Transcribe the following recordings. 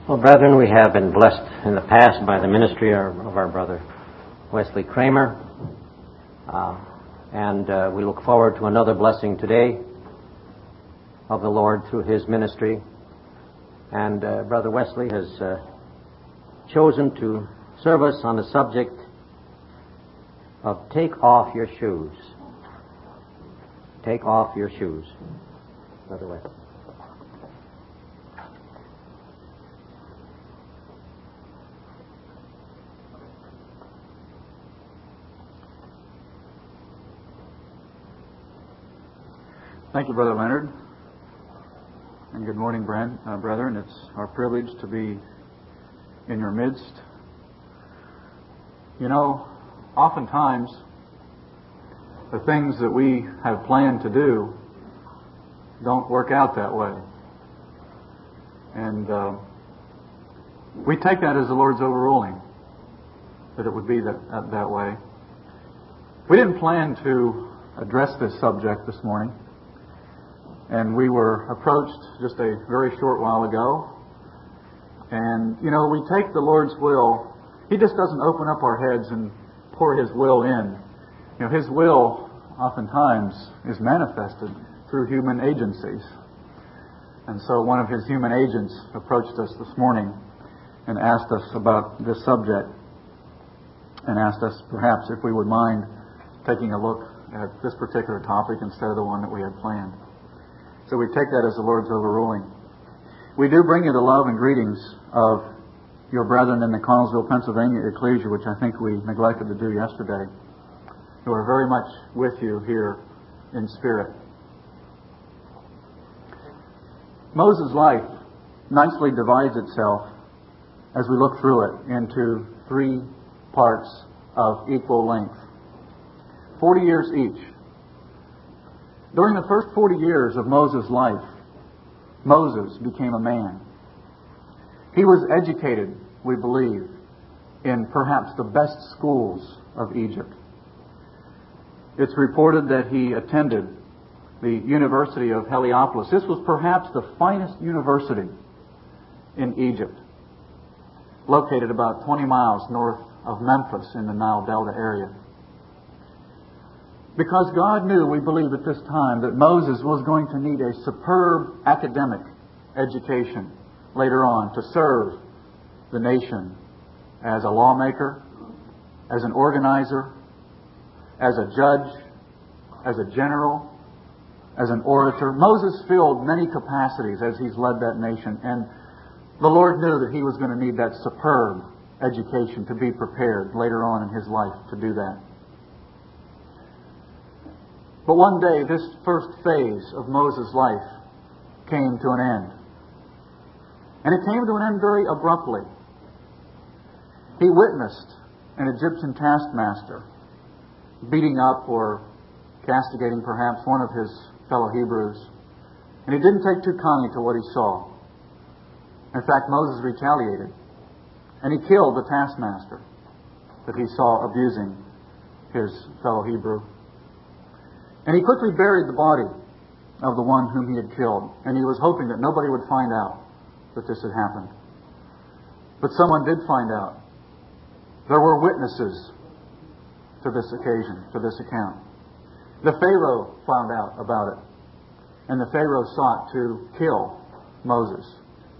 Well, brethren, we have been blessed in the past by the ministry of our brother Wesley Kramer, and we look forward to another blessing today of the Lord through his ministry. And Brother Wesley has chosen to serve us on the subject of take off your shoes. Take off your shoes. Brother Wesley. Thank you, Brother Leonard. And good morning, brethren. It's our privilege to be in your midst. You know, oftentimes, the things that we have planned to do don't work out that way. And we take that as the Lord's overruling, that it would be that way. We didn't plan to address this subject this morning. And we were approached just a very short while ago. And, you know, we take the Lord's will. He just doesn't open up our heads and pour His will in. You know, His will oftentimes is manifested through human agencies. And so one of His human agents approached us this morning and asked us about this subject and asked us perhaps if we would mind taking a look at this particular topic instead of the one that we had planned. So we take that as the Lord's overruling. We do bring you the love and greetings of your brethren in the Connellsville, Pennsylvania ecclesia, which I think we neglected to do yesterday, who are very much with you here in spirit. Moses' life nicely divides itself, as we look through it, into 3 parts of equal length. 40 years each. During the first 40 years of Moses' life, Moses became a man. He was educated, we believe, in perhaps the best schools of Egypt. It's reported that he attended the University of Heliopolis. This was perhaps the finest university in Egypt, located about 20 miles north of Memphis in the Nile Delta area. Because God knew, we believe at this time, that Moses was going to need a superb academic education later on to serve the nation as a lawmaker, as an organizer, as a judge, as a general, as an orator. Moses filled many capacities as he's led that nation, and the Lord knew that he was going to need that superb education to be prepared later on in his life to do that. But one day, this first phase of Moses' life came to an end. And it came to an end very abruptly. He witnessed an Egyptian taskmaster beating up or castigating perhaps one of his fellow Hebrews. And he didn't take too kindly to what he saw. In fact, Moses retaliated. And he killed the taskmaster that he saw abusing his fellow Hebrew. And he quickly buried the body of the one whom he had killed. And he was hoping that nobody would find out that this had happened. But someone did find out. There were witnesses to this occasion, to this account. The Pharaoh found out about it. And the Pharaoh sought to kill Moses.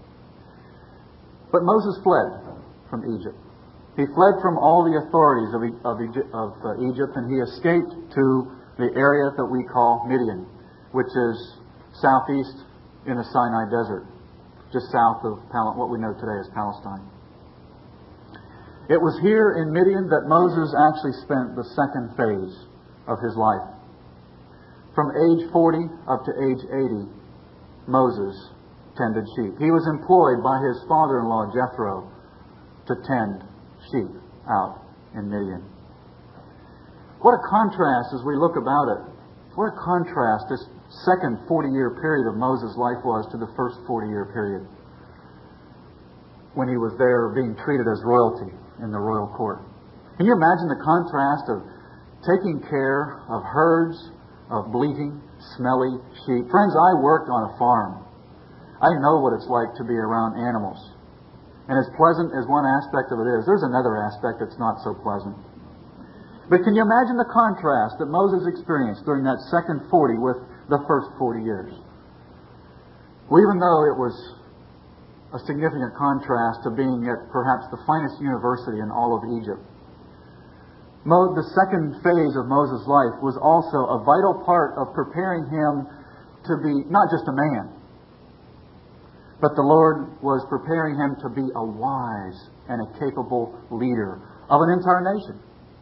But Moses fled from Egypt. He fled from all the authorities of Egypt, and he escaped to the area that we call Midian, which is southeast in the Sinai Desert, just south of what we know today as Palestine. It was here in Midian that Moses actually spent the second phase of his life. From age 40 up to age 80, Moses tended sheep. He was employed by his father-in-law Jethro to tend sheep out in Midian. What a contrast as we look about it. What a contrast this second 40-year period of Moses' life was to the first 40-year period when he was there being treated as royalty in the royal court. Can you imagine the contrast of taking care of herds of bleating, smelly sheep? Friends, I worked on a farm. I know what it's like to be around animals. And as pleasant as one aspect of it is, there's another aspect that's not so pleasant. But can you imagine the contrast that Moses experienced during that second 40 with the first 40 years? Well, even though it was a significant contrast to being at perhaps the finest university in all of Egypt, the second phase of Moses' life was also a vital part of preparing him to be not just a man, but the Lord was preparing him to be a wise and a capable leader of an entire nation.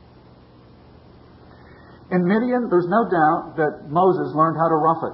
In Midian, there's no doubt that Moses learned how to rough it.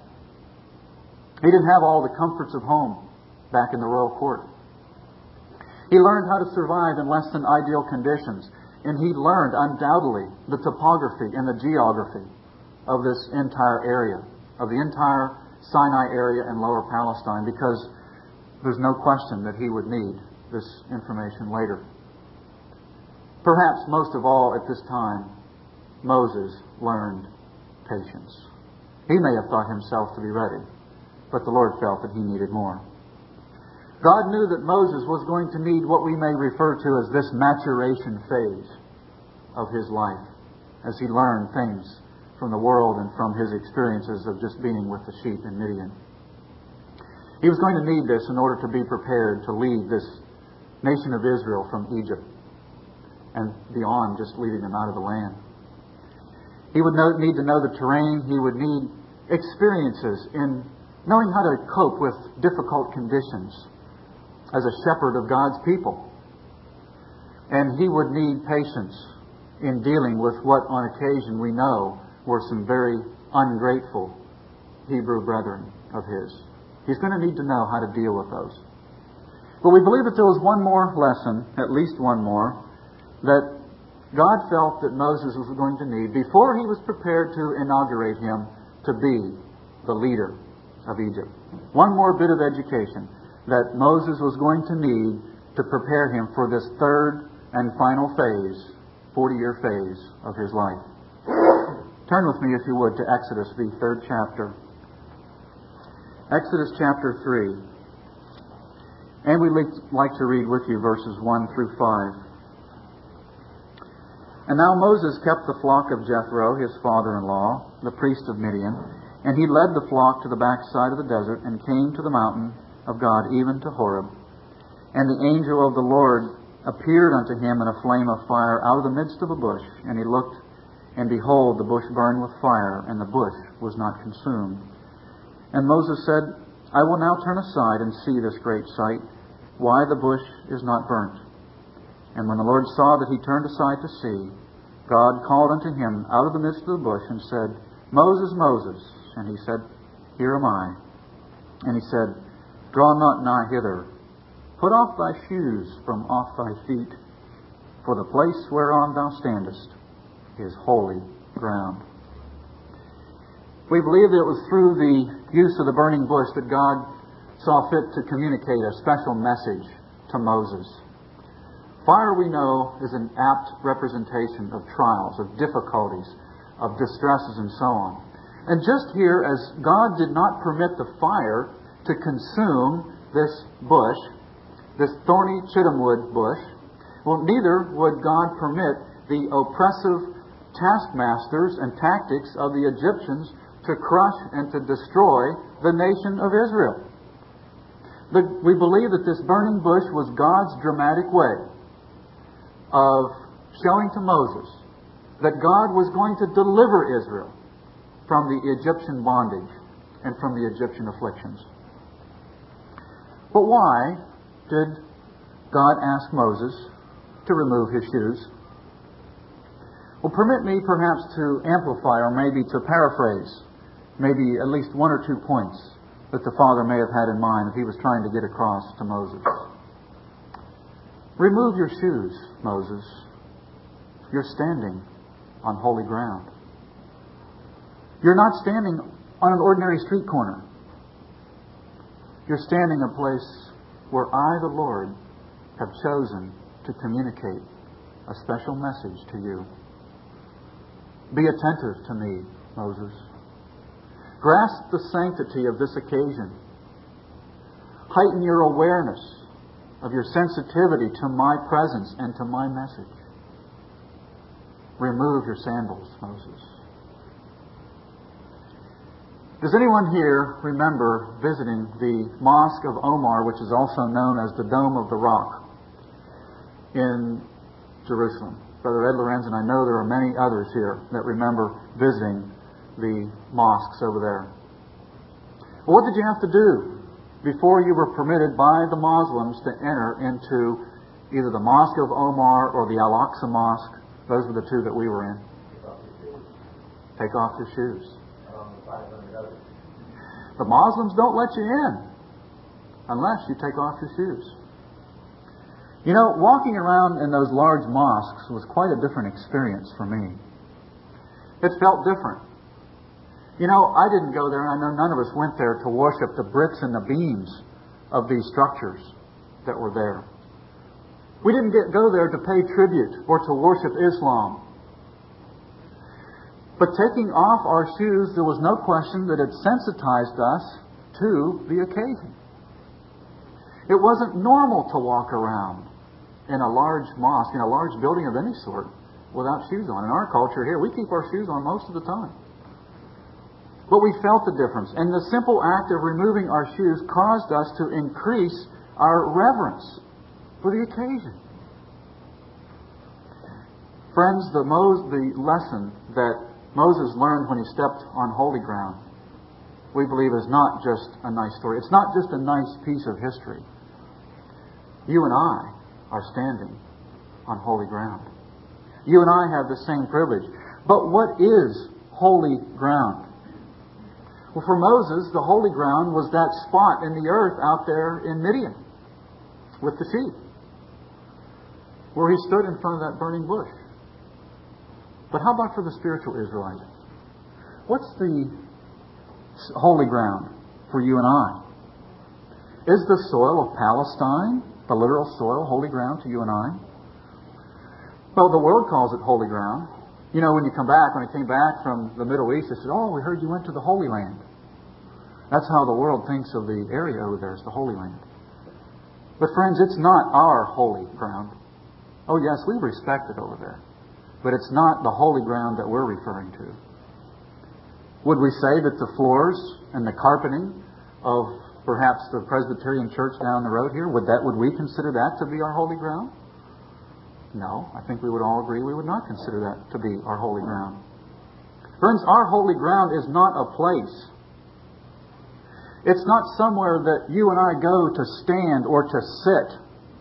He didn't have all the comforts of home back in the royal court. He learned how to survive in less than ideal conditions. And he learned, undoubtedly, the topography and the geography of this entire area, of the entire Sinai area and Lower Palestine, because there's no question that he would need this information later. Perhaps most of all at this time, Moses learned patience. He may have thought himself to be ready, but the Lord felt that he needed more. God knew that Moses was going to need what we may refer to as this maturation phase of his life, as he learned things from the world and from his experiences of just being with the sheep in Midian. He was going to need this in order to be prepared to lead this nation of Israel from Egypt and beyond just leading them out of the land. He would need to know the terrain. He would need experiences in knowing how to cope with difficult conditions as a shepherd of God's people. And he would need patience in dealing with what on occasion we know were some very ungrateful Hebrew brethren of his. He's going to need to know how to deal with those. But we believe that there was one more lesson, at least one more, that God felt that Moses was going to need before he was prepared to inaugurate him to be the leader of Egypt. One more bit of education that Moses was going to need to prepare him for this third and final phase, 40-year phase of his life. Turn with me, if you would, to Exodus, the 3rd chapter. Exodus chapter 3. And we'd like to read with you verses 1 through 5. And now Moses kept the flock of Jethro, his father-in-law, the priest of Midian, and he led the flock to the backside of the desert and came to the mountain of God, even to Horeb. And the angel of the Lord appeared unto him in a flame of fire out of the midst of a bush. And he looked, and behold, the bush burned with fire, and the bush was not consumed. And Moses said, I will now turn aside and see this great sight, why the bush is not burnt. And when the Lord saw that he turned aside to see, God called unto him out of the midst of the bush and said, Moses, Moses. And he said, Here am I. And he said, Draw not nigh hither. Put off thy shoes from off thy feet, for the place whereon thou standest is holy ground. We believe that it was through the use of the burning bush that God saw fit to communicate a special message to Moses. Fire, we know, is an apt representation of trials, of difficulties, of distresses, and so on. And just here, as God did not permit the fire to consume this bush, this thorny chittimwood bush, well, neither would God permit the oppressive taskmasters and tactics of the Egyptians to crush and to destroy the nation of Israel. We believe that this burning bush was God's dramatic way of showing to Moses that God was going to deliver Israel from the Egyptian bondage and from the Egyptian afflictions. But why did God ask Moses to remove his shoes? Well, permit me perhaps to amplify or maybe to paraphrase maybe at least one or two points that the Father may have had in mind that he was trying to get across to Moses. Remove your shoes, Moses. You're standing on holy ground. You're not standing on an ordinary street corner. You're standing in a place where I, the Lord, have chosen to communicate a special message to you. Be attentive to me, Moses. Grasp the sanctity of this occasion. Heighten your awareness of your sensitivity to my presence and to my message. Remove your sandals, Moses. Does anyone here remember visiting the Mosque of Omar, which is also known as the Dome of the Rock, in Jerusalem? Brother Ed Lorenz, and I know there are many others here that remember visiting the mosques over there. Well, what did you have to do before you were permitted by the Muslims to enter into either the Mosque of Omar or the Al-Aqsa Mosque? Those were the two that we were in. Take off your shoes. The Muslims don't let you in unless you take off your shoes. You know, walking around in those large mosques was quite a different experience for me. It felt different. You know, I didn't go there, and I know none of us went there to worship the bricks and the beams of these structures that were there. We didn't go there to pay tribute or to worship Islam. But taking off our shoes, there was no question that it sensitized us to the occasion. It wasn't normal to walk around in a large mosque, in a large building of any sort, without shoes on. In our culture here, we keep our shoes on most of the time. But we felt the difference. And the simple act of removing our shoes caused us to increase our reverence for the occasion. Friends, the lesson that Moses learned when he stepped on holy ground, we believe, is not just a nice story. It's not just a nice piece of history. You and I are standing on holy ground. You and I have the same privilege. But what is holy ground? Well, for Moses, the holy ground was that spot in the earth out there in Midian with the sheep, where he stood in front of that burning bush. But how about for the spiritual Israelite? What's the holy ground for you and I? Is the soil of Palestine, the literal soil, holy ground to you and I? Well, the world calls it holy ground. You know, when I came back from the Middle East, they said, "Oh, we heard you went to the Holy Land." That's how the world thinks of the area over there, is the Holy Land. But friends, it's not our holy ground. Oh yes, we respect it over there. But it's not the holy ground that we're referring to. Would we say that the floors and the carpeting of perhaps the Presbyterian church down the road here, would we consider that to be our holy ground? No, I think we would all agree we would not consider that to be our holy ground. Friends, our holy ground is not a place. It's not somewhere that you and I go to stand or to sit.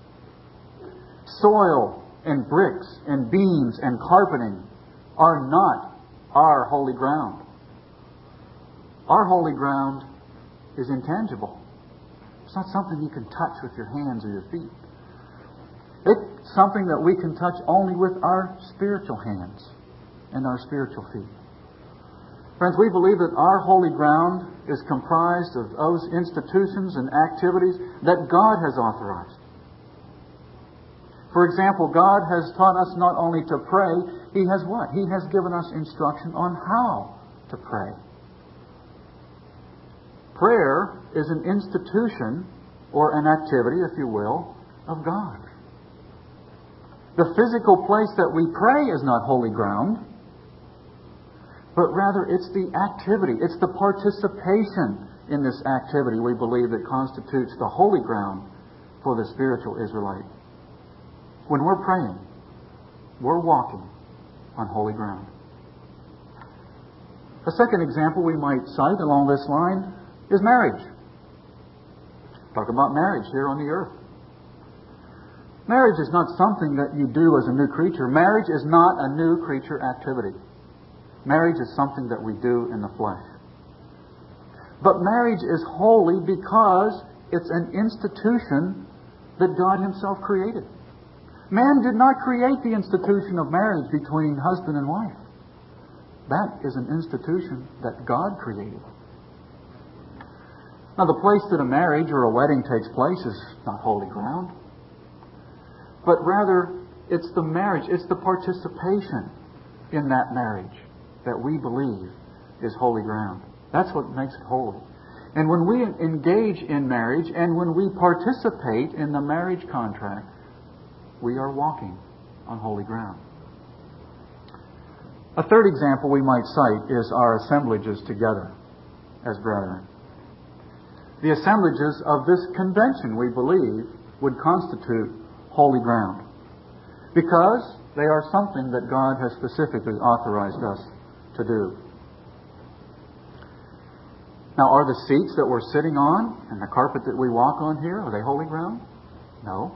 Soil and bricks and beams and carpeting are not our holy ground. Our holy ground is intangible. It's not something you can touch with your hands or your feet. It's something that we can touch only with our spiritual hands and our spiritual feet. Friends, we believe that our holy ground is comprised of those institutions and activities that God has authorized. For example, God has taught us not only to pray, He has what? He has given us instruction on how to pray. Prayer is an institution, or an activity, if you will, of God. The physical place that we pray is not holy ground, but rather it's the activity, it's the participation in this activity, we believe, that constitutes the holy ground for the spiritual Israelite. When we're praying, we're walking on holy ground. A second example we might cite along this line is marriage. Talk about marriage here on the earth. Marriage is not something that you do as a new creature. Marriage is not a new creature activity. Marriage is something that we do in the flesh. But marriage is holy because it's an institution that God Himself created. Man did not create the institution of marriage between husband and wife. That is an institution that God created. Now, the place that a marriage or a wedding takes place is not holy ground. But rather, it's the marriage, it's the participation in that marriage that we believe is holy ground. That's what makes it holy. And when we engage in marriage and when we participate in the marriage contract, we are walking on holy ground. A third example we might cite is our assemblages together as brethren. The assemblages of this convention, we believe, would constitute holy ground because they are something that God has specifically authorized us to do. Now, are the seats that we're sitting on and the carpet that we walk on here, are they holy ground? No.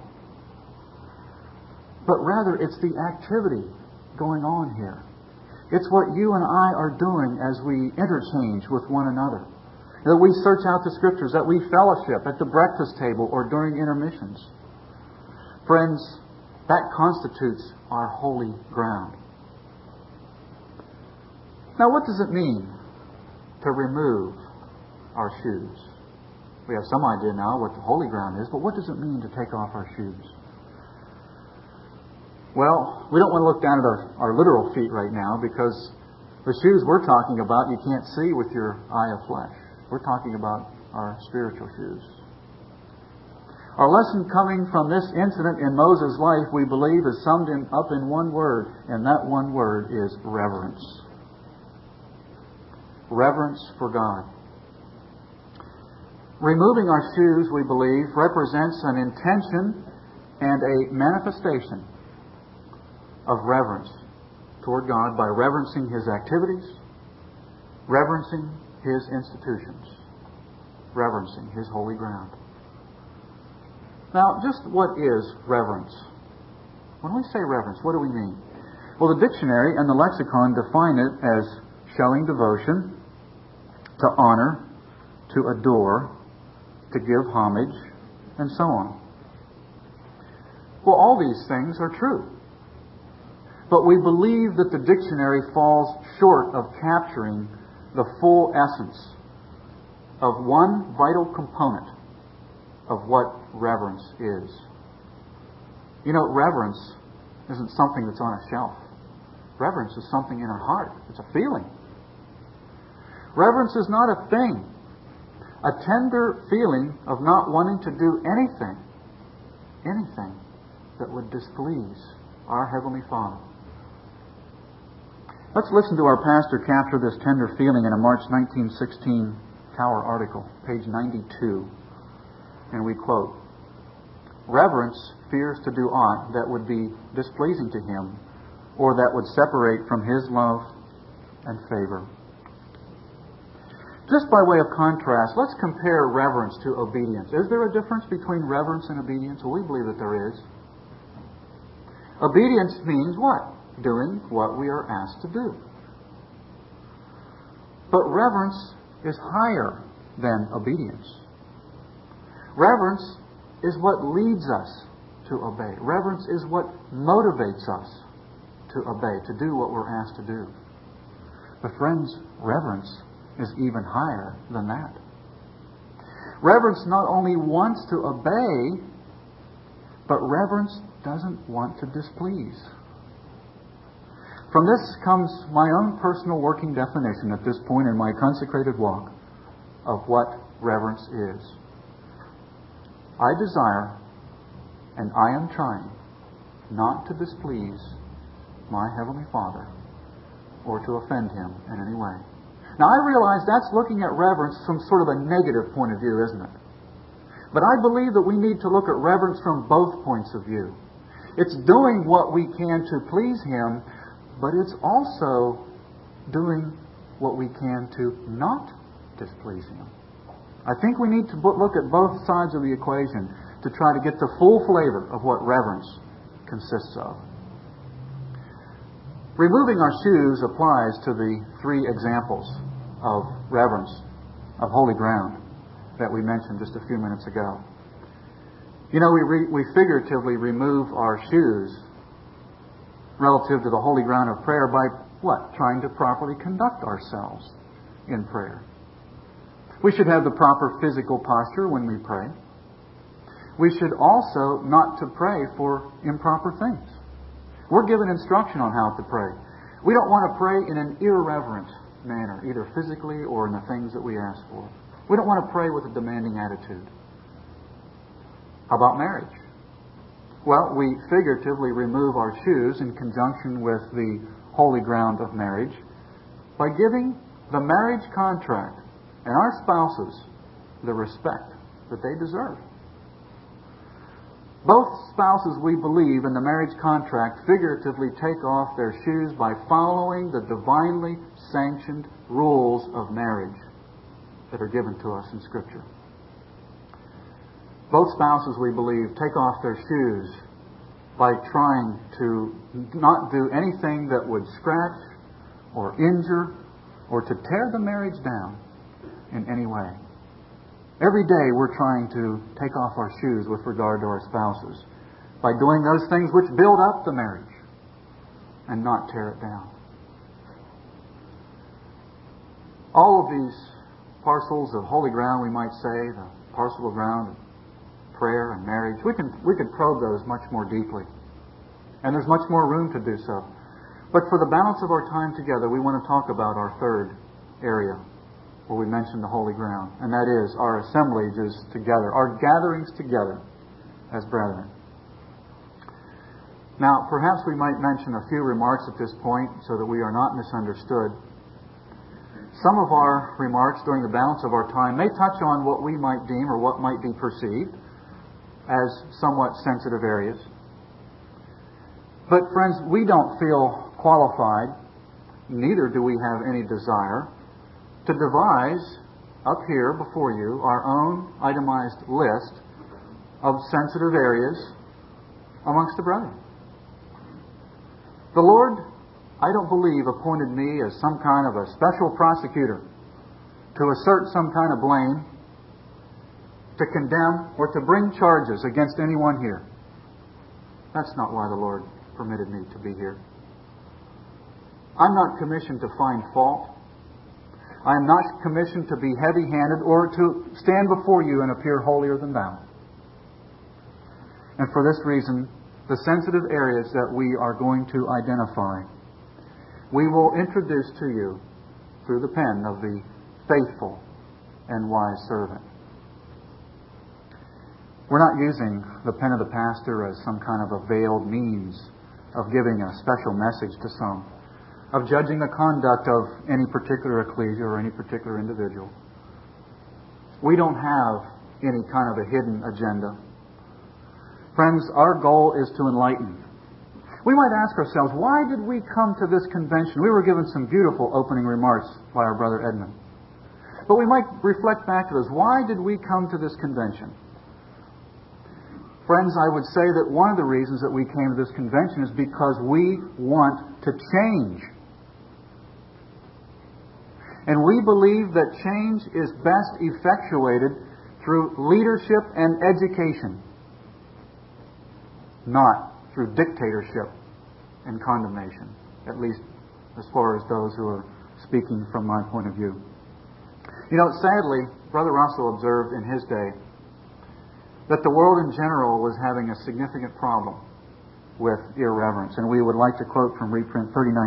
But rather, it's the activity going on here. It's what you and I are doing as we interchange with one another. That we search out the Scriptures, that we fellowship at the breakfast table or during intermissions. Friends, that constitutes our holy ground. Now, what does it mean to remove our shoes? We have some idea now what the holy ground is, but what does it mean to take off our shoes? Well, we don't want to look down at our literal feet right now because the shoes we're talking about you can't see with your eye of flesh. We're talking about our spiritual shoes. Our lesson coming from this incident in Moses' life, we believe, is summed up in one word, and that one word is reverence. Reverence for God. Removing our shoes, we believe, represents an intention and a manifestation of reverence toward God by reverencing His activities, reverencing His institutions, reverencing His holy ground. Now, just what is reverence? When we say reverence, what do we mean? Well, the dictionary and the lexicon define it as showing devotion, to honor, to adore, to give homage, and so on. Well, all these things are true. But we believe that the dictionary falls short of capturing the full essence of one vital component of what reverence is. You know, reverence isn't something that's on a shelf. Reverence is something in our heart. It's a feeling. Reverence is not a thing. A tender feeling of not wanting to do anything that would displease our Heavenly Father. Let's listen to our pastor capture this tender feeling in a March 1916 Tower article, page 92. And we quote, "Reverence fears to do aught that would be displeasing to Him or that would separate from His love and favor." Just by way of contrast, let's compare reverence to obedience. Is there a difference between reverence and obedience? Well, we believe that there is. Obedience means what? Doing what we are asked to do. But reverence is higher than obedience. Reverence is what leads us to obey. Reverence is what motivates us to obey, to do what we're asked to do. But friends, reverence is even higher than that. Reverence not only wants to obey, but reverence doesn't want to displease. From this comes my own personal working definition at this point in my consecrated walk of what reverence is. I desire, and I am trying, not to displease my Heavenly Father or to offend Him in any way. Now, I realize that's looking at reverence from sort of a negative point of view, isn't it? But I believe that we need to look at reverence from both points of view. It's doing what we can to please Him, but it's also doing what we can to not displease Him. I think we need to look at both sides of the equation to try to get the full flavor of what reverence consists of. Removing our shoes applies to the three examples of reverence, of holy ground, that we mentioned just a few minutes ago. You know, we figuratively remove our shoes relative to the holy ground of prayer by what? Trying to properly conduct ourselves in prayer. We should have the proper physical posture when we pray. We should also not to pray for improper things. We're given instruction on how to pray. We don't want to pray in an irreverent manner, either physically or in the things that we ask for. We don't want to pray with a demanding attitude. How about marriage? Well, we figuratively remove our shoes in conjunction with the holy ground of marriage by giving the marriage contract and our spouses the respect that they deserve. Both spouses, we believe, in the marriage contract figuratively take off their shoes by following the divinely sanctioned rules of marriage that are given to us in Scripture. Both spouses, we believe, take off their shoes by trying to not do anything that would scratch or injure or to tear the marriage down in any way. Every day we're trying to take off our shoes with regard to our spouses by doing those things which build up the marriage and not tear it down. All of these parcels of holy ground, we might say, the parcel of ground of prayer and marriage, we could probe those much more deeply. And there's much more room to do so. But for the balance of our time together, we want to talk about our third area where we mention the holy ground, and that is our assemblages together, our gatherings together as brethren. Now, perhaps we might mention a few remarks at this point so that we are not misunderstood. Some of our remarks during the balance of our time may touch on what we might deem or what might be perceived as somewhat sensitive areas. But friends, we don't feel qualified, neither do we have any desire, to devise up here before you our own itemized list of sensitive areas amongst the brethren. The Lord, I don't believe, appointed me as some kind of a special prosecutor to assert some kind of blame, to condemn, or to bring charges against anyone here. That's not why the Lord permitted me to be here. I'm not commissioned to find fault. I am not commissioned to be heavy-handed or to stand before you and appear holier than thou. And for this reason, the sensitive areas that we are going to identify, we will introduce to you through the pen of the faithful and wise servant. We're not using the pen of the pastor as some kind of a veiled means of giving a special message to some, of judging the conduct of any particular ecclesia or any particular individual. We don't have any kind of a hidden agenda. Friends, our goal is to enlighten. We might ask ourselves, why did we come to this convention? We were given some beautiful opening remarks by our brother Edmund. But we might reflect back to this. Why did we come to this convention? Friends, I would say that one of the reasons that we came to this convention is because we want to change. And we believe that change is best effectuated through leadership and education, not through dictatorship and condemnation, at least as far as those who are speaking from my point of view. You know, sadly, Brother Russell observed in his day that the world in general was having a significant problem with irreverence. And we would like to quote from reprint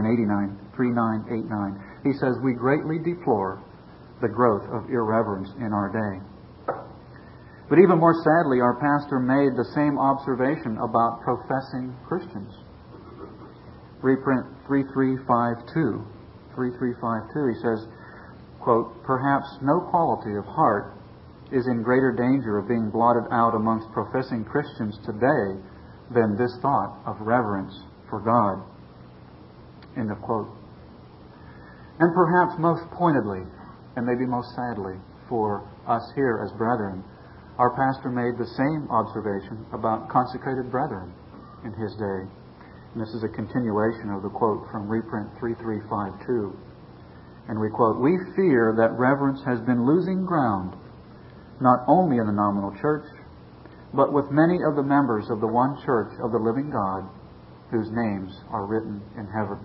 3989. He says, "We greatly deplore the growth of irreverence in our day." But even more sadly, our pastor made the same observation about professing Christians. Reprint 3352. 3352, he says, quote, "Perhaps no quality of heart is in greater danger of being blotted out amongst professing Christians today than this thought of reverence for God." End of quote. And perhaps most pointedly, and maybe most sadly for us here as brethren, our pastor made the same observation about consecrated brethren in his day. And this is a continuation of the quote from reprint 3352. And we quote, "We fear that reverence has been losing ground, not only in the nominal church, but with many of the members of the one church of the living God, whose names are written in heaven."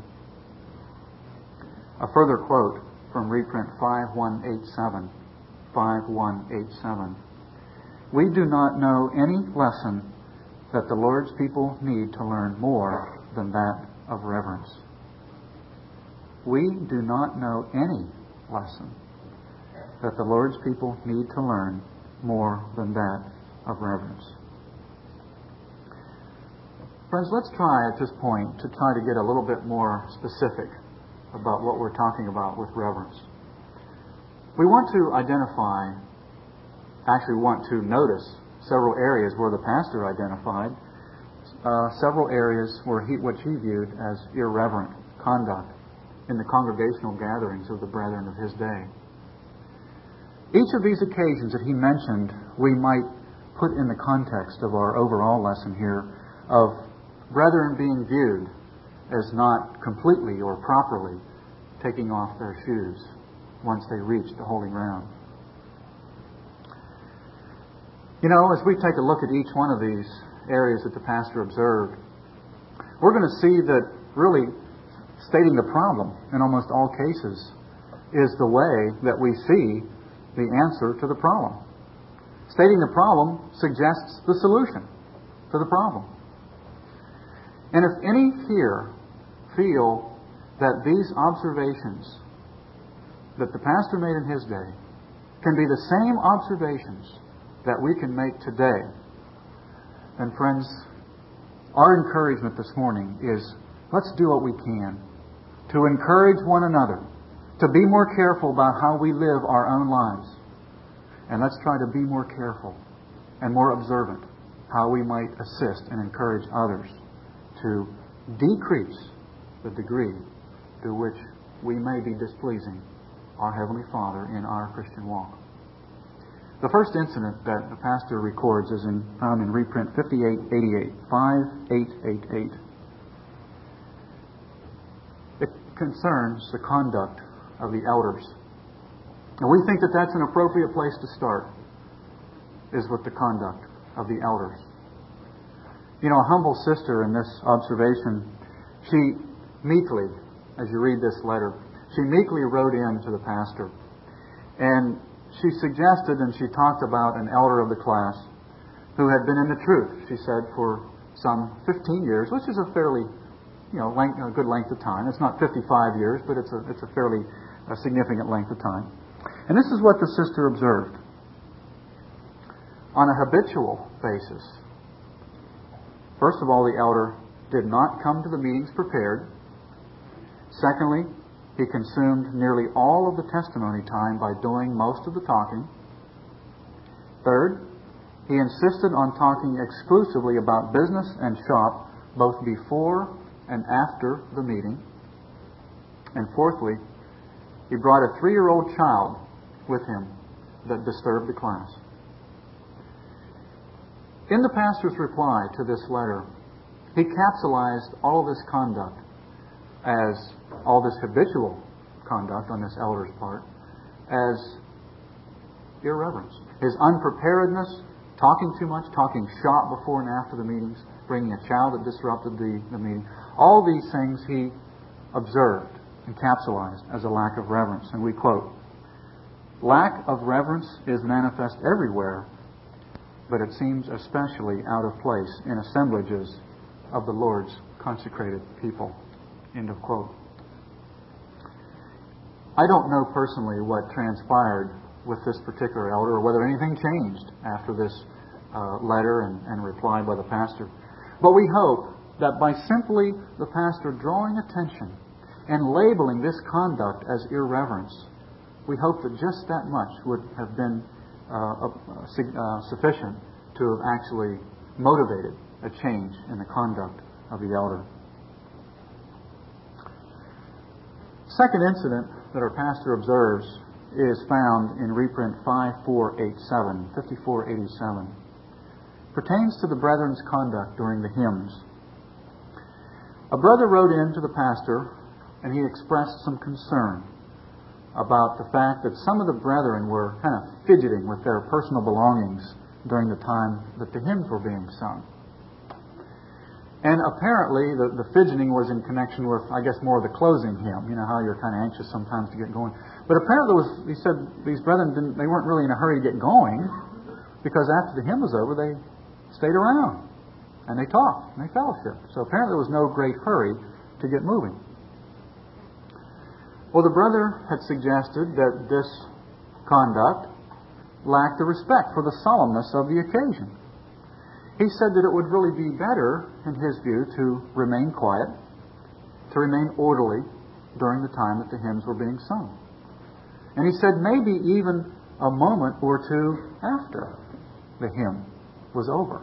A further quote from reprint 5187. 5187. "We do not know any lesson that the Lord's people need to learn more than that of reverence." We do not know any lesson that the Lord's people need to learn more than that of reverence. Friends, let's try at this point to try to get a little bit more specific about what we're talking about with reverence. We want to notice several areas where the pastor identified several areas where which he viewed as irreverent conduct in the congregational gatherings of the brethren of his day. Each of these occasions that he mentioned, we might put in the context of our overall lesson here of brethren being viewed as not completely or properly taking off their shoes once they reach the holy ground. As we take a look at each one of these areas that the pastor observed, we're going to see that really stating the problem in almost all cases is the way that we see the answer to the problem. Stating the problem suggests the solution to the problem. And if any here feel that these observations that the pastor made in his day can be the same observations that we can make today, then friends, our encouragement this morning is let's do what we can to encourage one another to be more careful about how we live our own lives. And let's try to be more careful and more observant how we might assist and encourage others to decrease the degree to which we may be displeasing our Heavenly Father in our Christian walk. The first incident that the pastor records is found in reprint 5888, 5888. It concerns the conduct of the elders. And we think that that's an appropriate place to start, is with the conduct of the elders. A humble sister in this observation, she meekly, as you read this letter, she meekly wrote in to the pastor. And she suggested and she talked about an elder of the class who had been in the truth, she said, for some 15 years, which is a fairly a good length of time. It's not 55 years, but it's a fairly significant length of time. And this is what the sister observed. On a habitual basis, first of all, the elder did not come to the meetings prepared. Secondly, he consumed nearly all of the testimony time by doing most of the talking. Third, he insisted on talking exclusively about business and shop both before and after the meeting. And fourthly, he brought a 3-year-old child with him that disturbed the class. In the pastor's reply to this letter, he capsulized all this conduct as all this habitual conduct on this elder's part as irreverence. His unpreparedness, talking too much, talking shop before and after the meetings, bringing a child that disrupted the meeting. All these things he observed and capsulized as a lack of reverence. And we quote, "Lack of reverence is manifest everywhere, but it seems especially out of place in assemblages of the Lord's consecrated people." End of quote. I don't know personally what transpired with this particular elder or whether anything changed after this letter and reply by the pastor. But we hope that by simply the pastor drawing attention and labeling this conduct as irreverence, we hope that just that much would have been sufficient to have actually motivated a change in the conduct of the elder. Second incident that our pastor observes is found in reprint 5487, pertains to the brethren's conduct during the hymns. A brother wrote in to the pastor and he expressed some concern about the fact that some of the brethren were kind of fidgeting with their personal belongings during the time that the hymns were being sung. And apparently the fidgeting was in connection with, I guess, more of the closing hymn. You know how you're kind of anxious sometimes to get going. But apparently he said these brethren they weren't really in a hurry to get going, because after the hymn was over, they stayed around and they talked and they fellowshiped. So apparently there was no great hurry to get moving. Well, the brother had suggested that this conduct lacked the respect for the solemnness of the occasion. He said that it would really be better, in his view, to remain quiet, to remain orderly during the time that the hymns were being sung. And he said maybe even a moment or two after the hymn was over.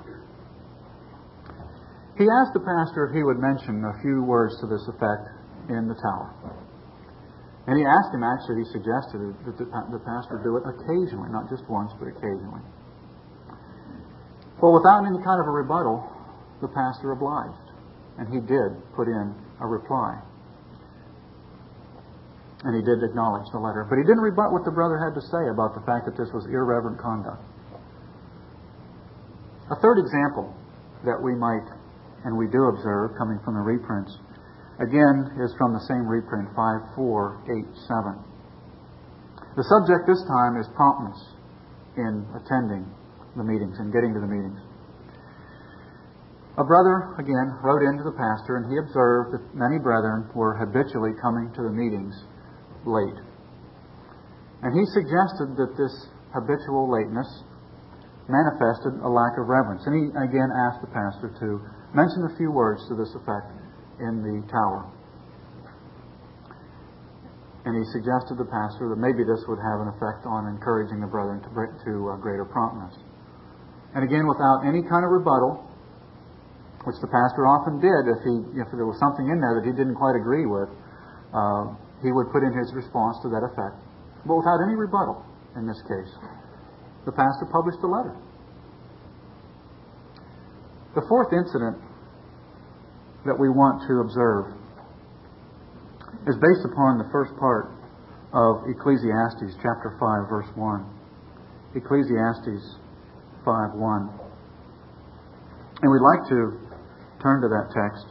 He asked the pastor if he would mention a few words to this effect in the tower. And he asked him, actually, he suggested that the pastor do it occasionally, not just once, but occasionally. Well, without any kind of a rebuttal, the pastor obliged. And he did put in a reply. And he did acknowledge the letter. But he didn't rebut what the brother had to say about the fact that this was irreverent conduct. A third example that we might, and we do observe, coming from the reprints, again, is from the same reprint, 5487. The subject this time is promptness in attending the meetings and getting to the meetings. A brother, again, wrote in to the pastor, and he observed that many brethren were habitually coming to the meetings late. And he suggested that this habitual lateness manifested a lack of reverence. And he again asked the pastor to mention a few words to this effect in the tower. And he suggested to the pastor that maybe this would have an effect on encouraging the brethren to greater promptness. And again, without any kind of rebuttal, which the pastor often did if there was something in there that he didn't quite agree with, he would put in his response to that effect. But without any rebuttal, in this case, the pastor published a letter. The fourth incident that we want to observe is based upon the first part of Ecclesiastes chapter 5, verse 1. Ecclesiastes 5:1. And we'd like to turn to that text.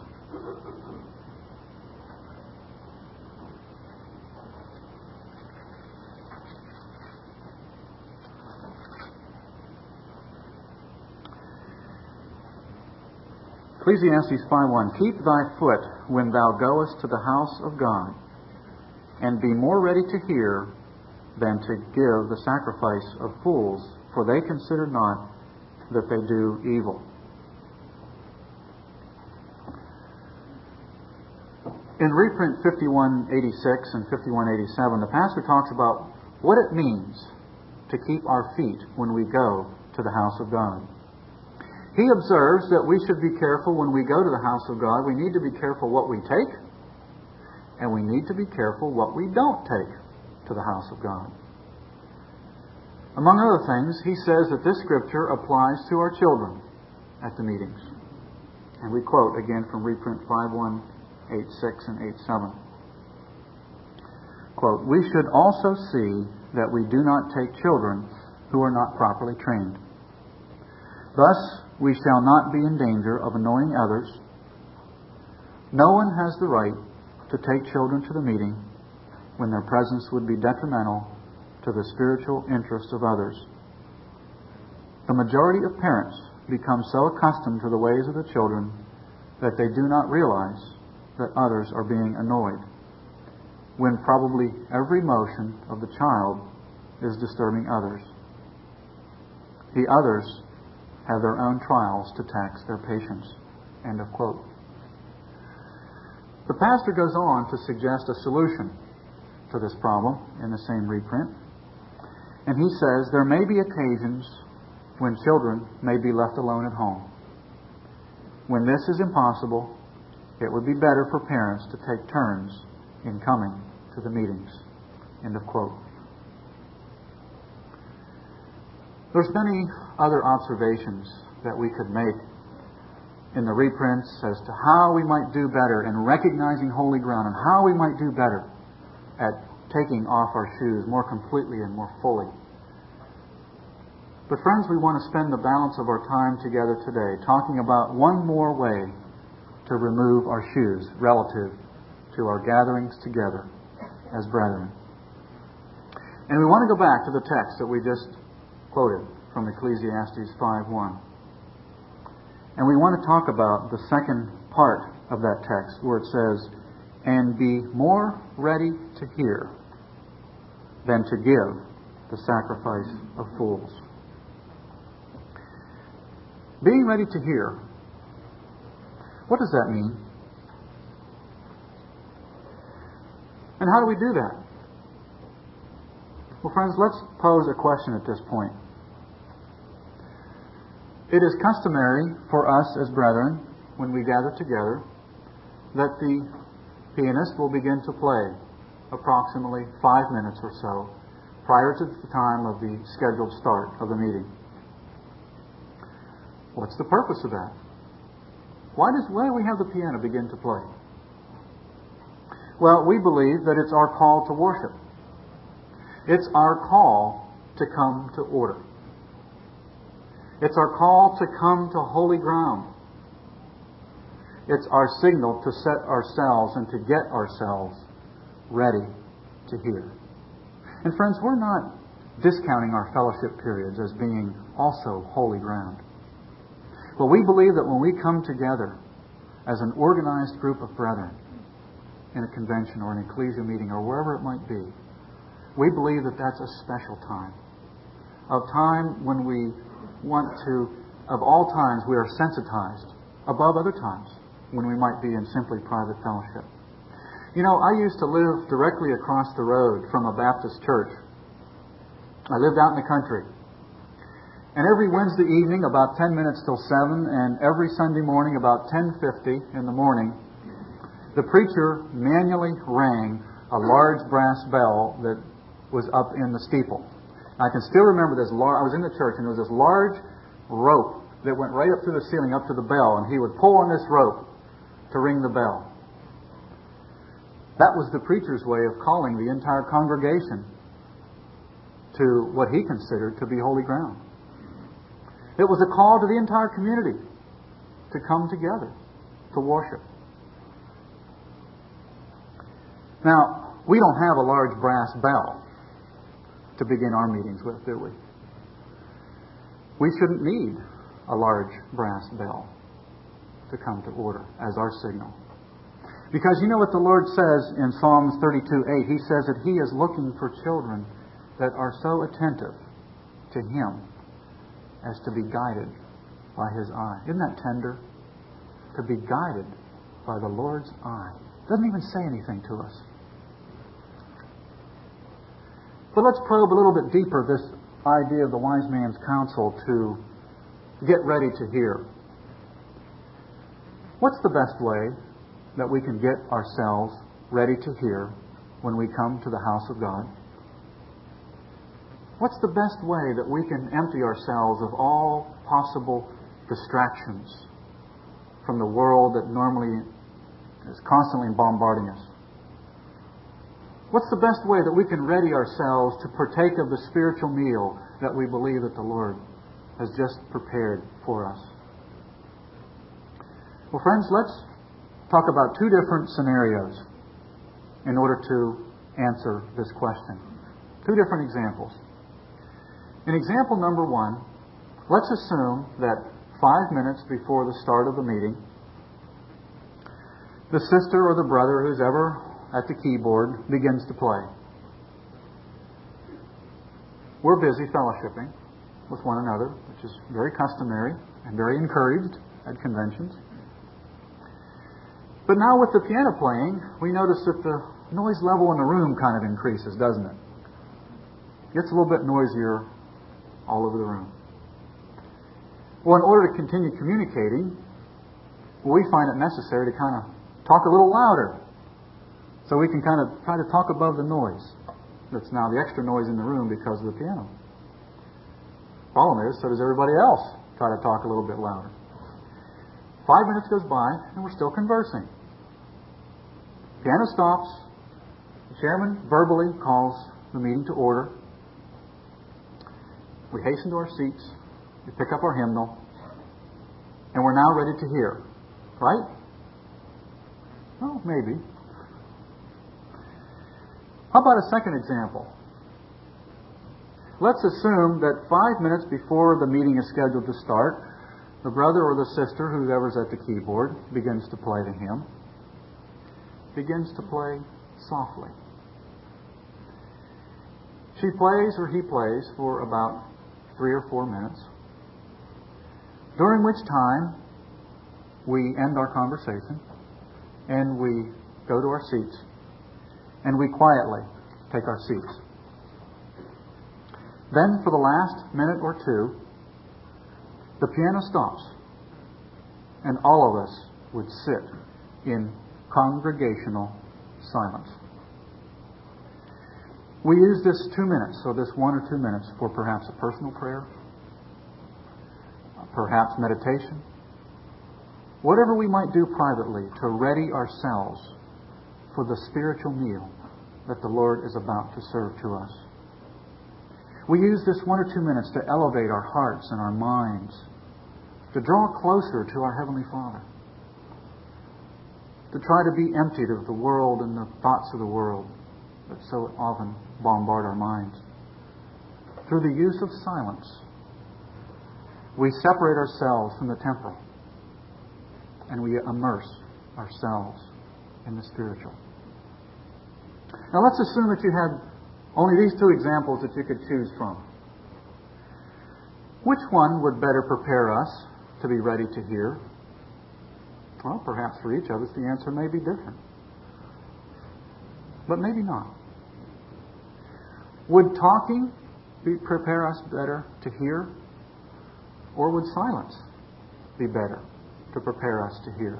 Ecclesiastes 5:1. Keep thy foot when thou goest to the house of God, and be more ready to hear than to give the sacrifice of fools, for they consider not that they do evil. In reprint 5186 and 5187, the pastor talks about what it means to keep our feet when we go to the house of God. He observes that we should be careful when we go to the house of God. We need to be careful what we take, and we need to be careful what we don't take to the house of God. Among other things, he says that this scripture applies to our children at the meetings. And we quote again from reprint 5186 and 87. Quote, we should also see that we do not take children who are not properly trained. Thus, we shall not be in danger of annoying others. No one has the right to take children to the meeting when their presence would be detrimental to the spiritual interests of others. The majority of parents become so accustomed to the ways of the children that they do not realize that others are being annoyed, when probably every motion of the child is disturbing others. The others have their own trials to tax their patience. End of quote. The pastor goes on to suggest a solution to this problem in the same reprint. And he says there may be occasions when children may be left alone at home. When this is impossible, it would be better for parents to take turns in coming to the meetings. End of quote. There's many other observations that we could make in the reprints as to how we might do better in recognizing holy ground and how we might do better at taking off our shoes more completely and more fully. But friends, we want to spend the balance of our time together today talking about one more way to remove our shoes relative to our gatherings together as brethren. And we want to go back to the text that we just quoted from Ecclesiastes 5:1. And we want to talk about the second part of that text where it says, and be more ready to hear than to give the sacrifice of fools. Being ready to hear. What does that mean? And how do we do that? Well, friends, let's pose a question at this point. It is customary for us as brethren, when we gather together, that the pianist will begin to play approximately 5 minutes or so prior to the time of the scheduled start of the meeting. What's the purpose of that? Why do we have the piano begin to play? Well, we believe that it's our call to worship. It's our call to come to order. It's our call to come to holy ground. It's our signal to set ourselves and to get ourselves ready to hear. And friends, we're not discounting our fellowship periods as being also holy ground. But we believe that when we come together as an organized group of brethren in a convention or an ecclesia meeting or wherever it might be, we believe that that's a special time. A time when we want to, of all times, we are sensitized above other times when we might be in simply private fellowship. You know, I used to live directly across the road from a Baptist church. I lived out in the country. And every Wednesday evening, about 10 minutes till 7, and every Sunday morning, about 10:50 in the morning, the preacher manually rang a large brass bell that was up in the steeple. I can still remember this I was in the church, and there was this large rope that went right up to the ceiling, up to the bell, and he would pull on this rope to ring the bell. That was the preacher's way of calling the entire congregation to what he considered to be holy ground. It was a call to the entire community to come together, to worship. Now, we don't have a large brass bell to begin our meetings with, do we? We shouldn't need a large brass bell to come to order as our signal. Because you know what the Lord says in Psalms 32:8? He says that He is looking for children that are so attentive to Him as to be guided by His eye. Isn't that tender? To be guided by the Lord's eye. Doesn't even say anything to us. But let's probe a little bit deeper this idea of the wise man's counsel to get ready to hear. What's the best way that we can get ourselves ready to hear when we come to the house of God? What's the best way that we can empty ourselves of all possible distractions from the world that normally is constantly bombarding us? What's the best way that we can ready ourselves to partake of the spiritual meal that we believe that the Lord has just prepared for us? Well, friends, let's talk about two different scenarios in order to answer this question. Two different examples. In example number one, let's assume that 5 minutes before the start of the meeting, the sister or the brother who's ever at the keyboard begins to play. We're busy fellowshipping with one another, which is very customary and very encouraged at conventions. But now with the piano playing, we notice that the noise level in the room kind of increases, doesn't it? It gets a little bit noisier all over the room. Well, in order to continue communicating, we find it necessary to kind of talk a little louder, so we can kind of try to talk above the noise. That's now the extra noise in the room because of the piano. Problem is, so does everybody else try to talk a little bit louder. 5 minutes goes by, and we're still conversing. Piano stops. The chairman verbally calls the meeting to order. We hasten to our seats. We pick up our hymnal. And we're now ready to hear. Right? Well, maybe. How about a second example? Let's assume that 5 minutes before the meeting is scheduled to start, the brother or the sister, whoever's at the keyboard, begins to play the hymn. Begins to play softly. She plays or he plays for about 3 or 4 minutes, during which time we end our conversation and we go to our seats and we quietly take our seats. Then for the last minute or two, the piano stops and all of us would sit in congregational silence. We use this 2 minutes, so this 1 or 2 minutes, for perhaps a personal prayer, perhaps meditation, whatever we might do privately to ready ourselves for the spiritual meal that the Lord is about to serve to us. We use this 1 or 2 minutes to elevate our hearts and our minds, to draw closer to our Heavenly Father, to try to be emptied of the world and the thoughts of the world that so often bombard our minds. Through the use of silence, we separate ourselves from the temporal and we immerse ourselves in the spiritual. Now let's assume that you had only these 2 examples that you could choose from. Which one would better prepare us to be ready to hear? Well, perhaps for each of us the answer may be different. But maybe not. Would talking prepare us better to hear? Or would silence be better to prepare us to hear?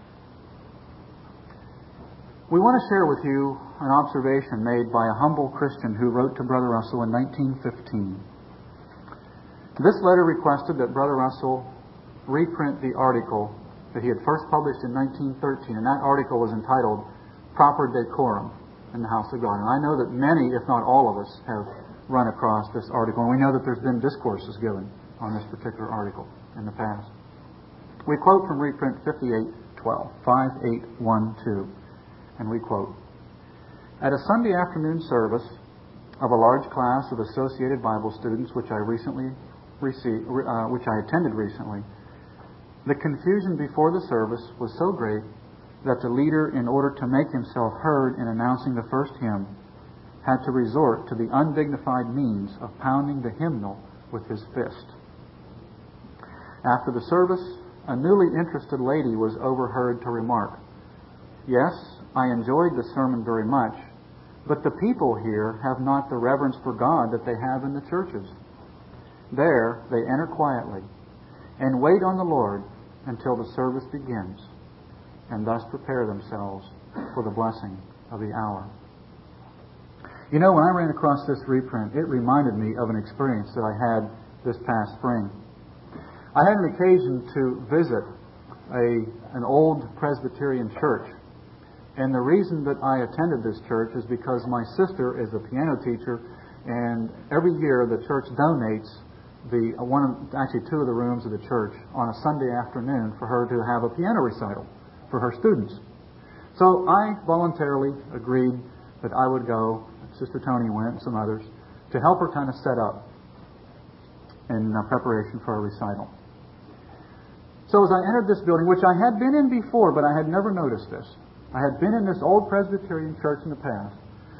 We want to share with you an observation made by a humble Christian who wrote to Brother Russell in 1915. This letter requested that Brother Russell reprint the article that he had first published in 1913, and that article was entitled Proper Decorum in the House of God. And I know that many, if not all of us, have run across this article, and we know that there's been discourses given on this particular article in the past. We quote from reprint 5812, and we quote, "At a Sunday afternoon service of a large class of associated Bible students which I attended recently, the confusion before the service was so great that the leader, in order to make himself heard in announcing the first hymn, had to resort to the undignified means of pounding the hymnal with his fist. After the service, a newly interested lady was overheard to remark, 'Yes, I enjoyed the sermon very much, but the people here have not the reverence for God that they have in the churches. There they enter quietly and wait on the Lord until the service begins, and thus prepare themselves for the blessing of the hour.'" You know, when I ran across this reprint, it reminded me of an experience that I had this past spring. I had an occasion to visit an old Presbyterian church. And the reason that I attended this church is because my sister is a piano teacher, and every year the church donates two of the rooms of the church on a Sunday afternoon for her to have a piano recital for her students. So I voluntarily agreed that I would go, Sister Tony went, and some others, to help her kind of set up in preparation for a recital. So as I entered this building, which I had been in before, but I had never noticed this. I had been in this old Presbyterian church in the past.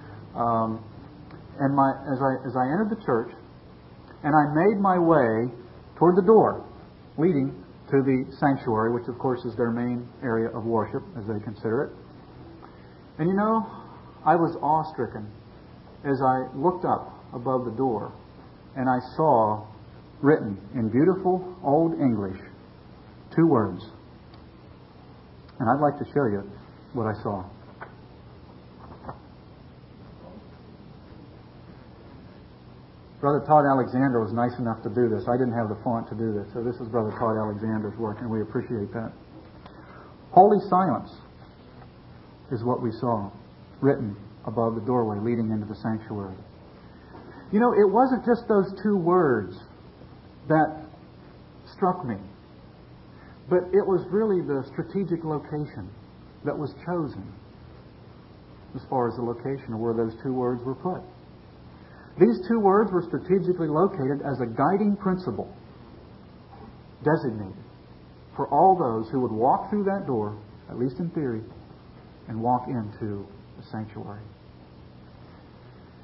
As I entered the church, and I made my way toward the door leading to the sanctuary, which of course is their main area of worship, as they consider it. And you know, I was awe-stricken as I looked up above the door, and I saw written in beautiful Old English 2 words. And I'd like to show you what I saw. Brother Todd Alexander was nice enough to do this. I didn't have the font to do this, so this is Brother Todd Alexander's work, and we appreciate that. Holy silence is what we saw, written above the doorway leading into the sanctuary. You know, it wasn't just those 2 words that struck me, but it was really the strategic location that was chosen as far as the location of where those 2 words were put. These 2 words were strategically located as a guiding principle, designated for all those who would walk through that door, at least in theory, and walk into the sanctuary.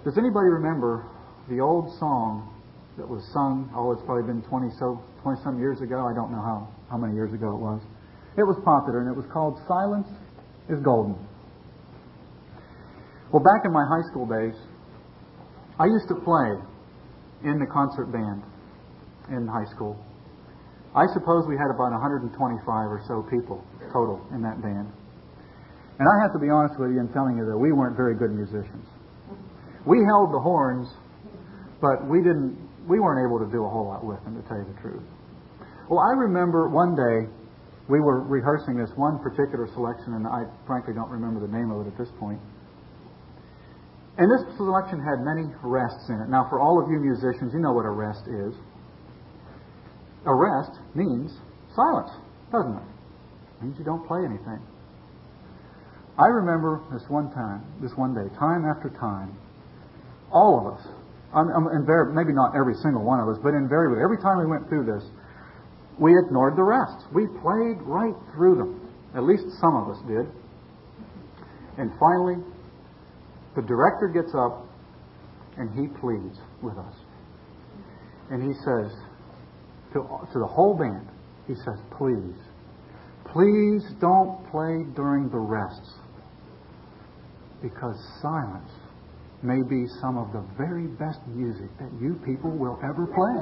Does anybody remember the old song that was sung? Oh, it's probably been 20-some years ago. I don't know how many years ago it was. It was popular, and it was called Silence is Golden. Well, back in my high school days, I used to play in the concert band in high school. I suppose we had about 125 or so people total in that band. And I have to be honest with you in telling you that we weren't very good musicians. We held the horns, but we weren't able to do a whole lot with them, to tell you the truth. Well, I remember one day we were rehearsing this one particular selection, and I frankly don't remember the name of it at this point. And this selection had many rests in it. Now, for all of you musicians, you know what a rest is. A rest means silence, doesn't it? It means you don't play anything. I remember this one day, time after time, all of us, maybe not every single one of us, but invariably, every time we went through this, we ignored the rests. We played right through them. At least some of us did. And finally, the director gets up and he pleads with us. And he says to the whole band, he says, please don't play during the rests, because silence may be some of the very best music that you people will ever play.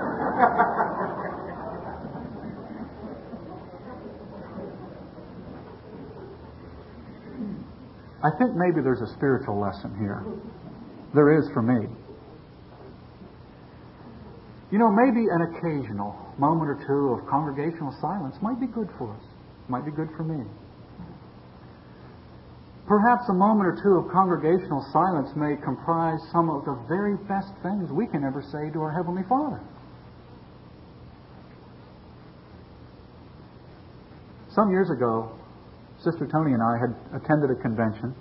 I think maybe there's a spiritual lesson here. There is for me. You know, maybe an occasional moment or two of congregational silence might be good for us. Might be good for me. Perhaps a moment or two of congregational silence may comprise some of the very best things we can ever say to our Heavenly Father. Some years ago, Sister Tony and I had attended a convention.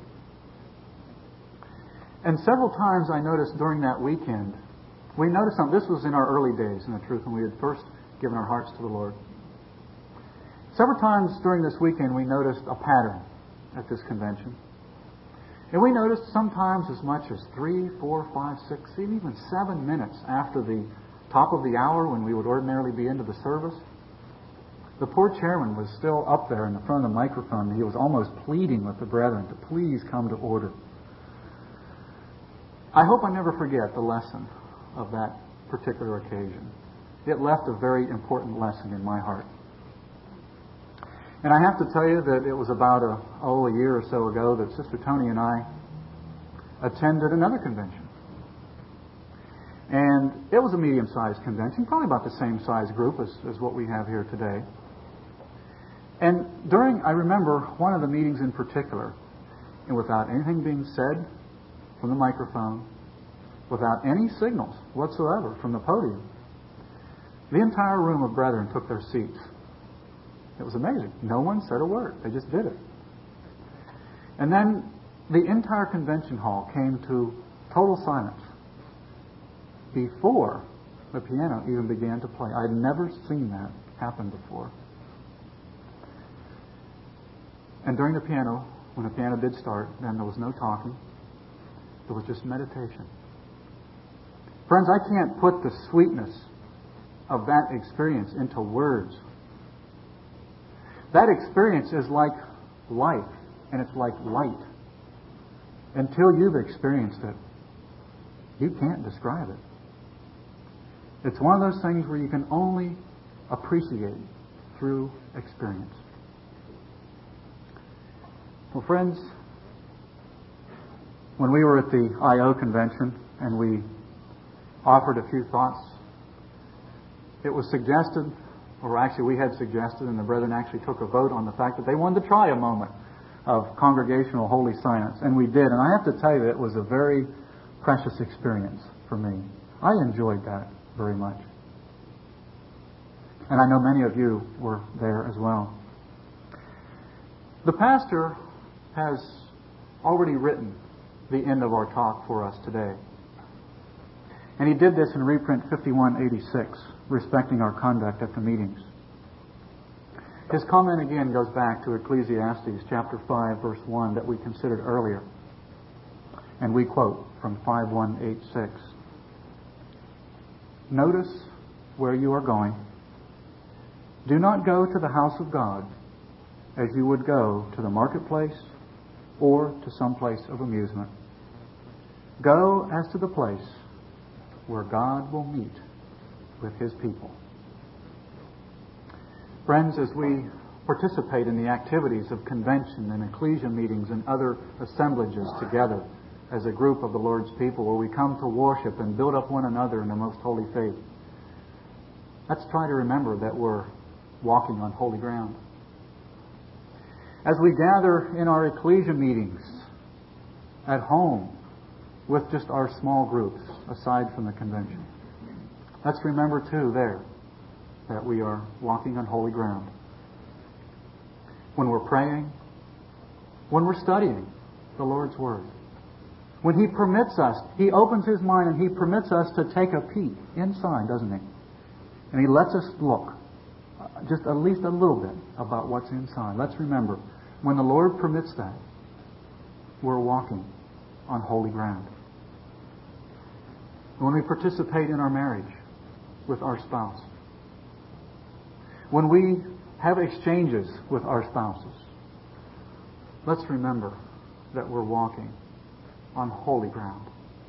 And several times I noticed during that weekend, we noticed something. This was in our early days, in the truth, when we had first given our hearts to the Lord. Several times during this weekend, we noticed a pattern at this convention. And we noticed sometimes as much as 3, 4, 5, 6, even 7 minutes after the top of the hour when we would ordinarily be into the service, the poor chairman was still up there in the front of the microphone. He was almost pleading with the brethren to please come to order. I hope I never forget the lesson of that particular occasion. It left a very important lesson in my heart. And I have to tell you that it was about a year or so ago that Sister Tony and I attended another convention. And it was a medium-sized convention, probably about the same size group as what we have here today. And I remember one of the meetings in particular, and without anything being said from the microphone, without any signals whatsoever from the podium, the entire room of brethren took their seats. It was amazing. No one said a word. They just did it. And then the entire convention hall came to total silence before the piano even began to play. I had never seen that happen before. And during the piano, when the piano did start, then there was no talking. There was just meditation. Friends, I can't put the sweetness of that experience into words. That experience is like life, and it's like light. Until you've experienced it, you can't describe it. It's one of those things where you can only appreciate through experience. Well, friends, when we were at the I.O. convention and we offered a few thoughts, it was suggested, or actually we had suggested, and the brethren actually took a vote on the fact that they wanted to try a moment of congregational holy silence. And we did. And I have to tell you, it was a very precious experience for me. I enjoyed that very much. And I know many of you were there as well. The pastor has already written the end of our talk for us today. And he did this in reprint 5186, respecting our conduct at the meetings. His comment again goes back to Ecclesiastes chapter 5, verse 1 that we considered earlier. And we quote from 5186. Notice where you are going. Do not go to the house of God as you would go to the marketplace or to some place of amusement. Go as to the place where God will meet with His people. Friends, as we participate in the activities of convention and ecclesia meetings and other assemblages together as a group of the Lord's people, where we come to worship and build up one another in the most holy faith, let's try to remember that we're walking on holy ground. As we gather in our ecclesia meetings at home with just our small groups aside from the convention, let's remember too there that we are walking on holy ground. When we're praying, when we're studying the Lord's Word, when He permits us, He opens His mind and He permits us to take a peek inside, doesn't He? And He lets us look just at least a little bit about what's inside. Let's remember, when the Lord permits that, we're walking on holy ground. When we participate in our marriage with our spouse, when we have exchanges with our spouses, let's remember that we're walking on holy ground.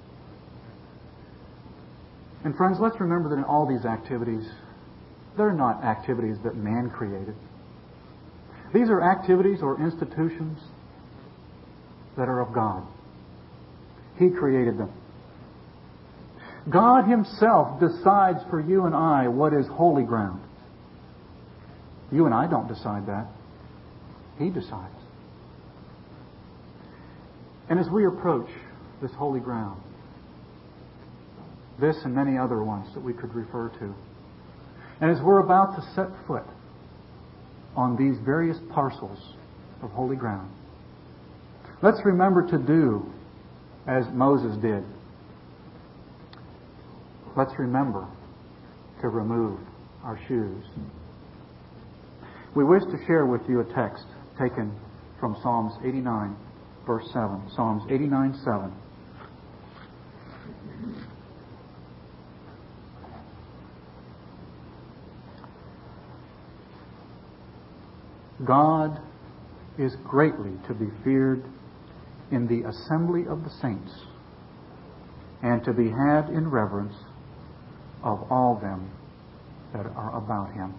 And friends, let's remember that in all these activities, they're not activities that man created. These are activities or institutions that are of God. He created them. God Himself decides for you and I what is holy ground. You and I don't decide that. He decides. And as we approach this holy ground, this and many other ones that we could refer to, and as we're about to set foot on these various parcels of holy ground, let's remember to do as Moses did. Let's remember to remove our shoes. We wish to share with you a text taken from Psalms 89, verse 7. Psalms 89, 7. God is greatly to be feared in the assembly of the saints, and to be had in reverence of all them that are about Him.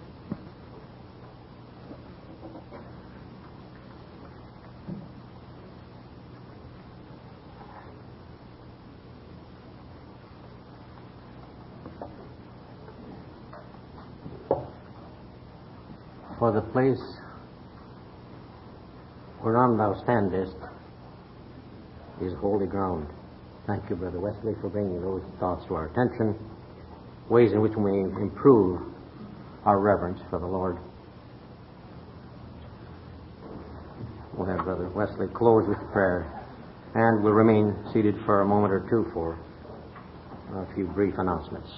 For the place whereon thou standest is holy ground. Thank you, Brother Wesley, for bringing those thoughts to our attention, ways in which we may improve our reverence for the Lord. We'll have Brother Wesley close with prayer, and we'll remain seated for a moment or two for a few brief announcements.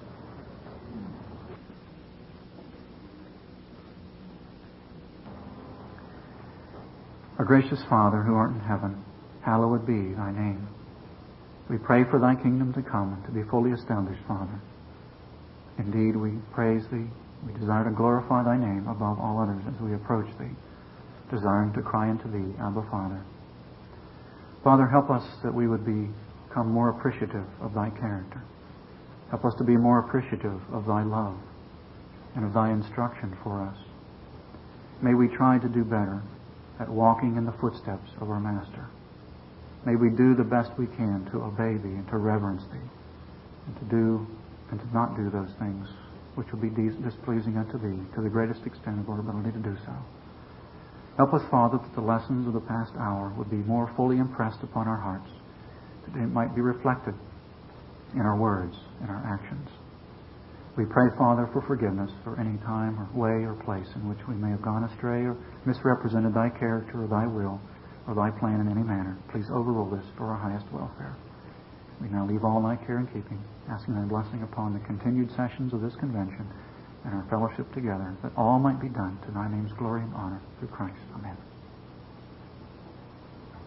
Our gracious Father, who art in heaven, hallowed be Thy name. We pray for Thy kingdom to come and to be fully established, Father. Indeed, we praise Thee. We desire to glorify Thy name above all others as we approach Thee, desiring to cry unto Thee, Abba, Father. Father, help us that we would become more appreciative of Thy character. Help us to be more appreciative of Thy love and of Thy instruction for us. May we try to do better at walking in the footsteps of our Master. May we do the best we can to obey Thee and to reverence Thee, and to not do those things which will be displeasing unto Thee to the greatest extent of our ability to do so. Help us, Father, that the lessons of the past hour would be more fully impressed upon our hearts, that it might be reflected in our words and our actions. We pray, Father, for forgiveness for any time or way or place in which we may have gone astray or misrepresented Thy character or Thy will or Thy plan in any manner. Please overrule this for our highest welfare. We now leave all Thy care and keeping, asking Thy blessing upon the continued sessions of this convention and our fellowship together, that all might be done to Thy name's glory and honor through Christ. Amen.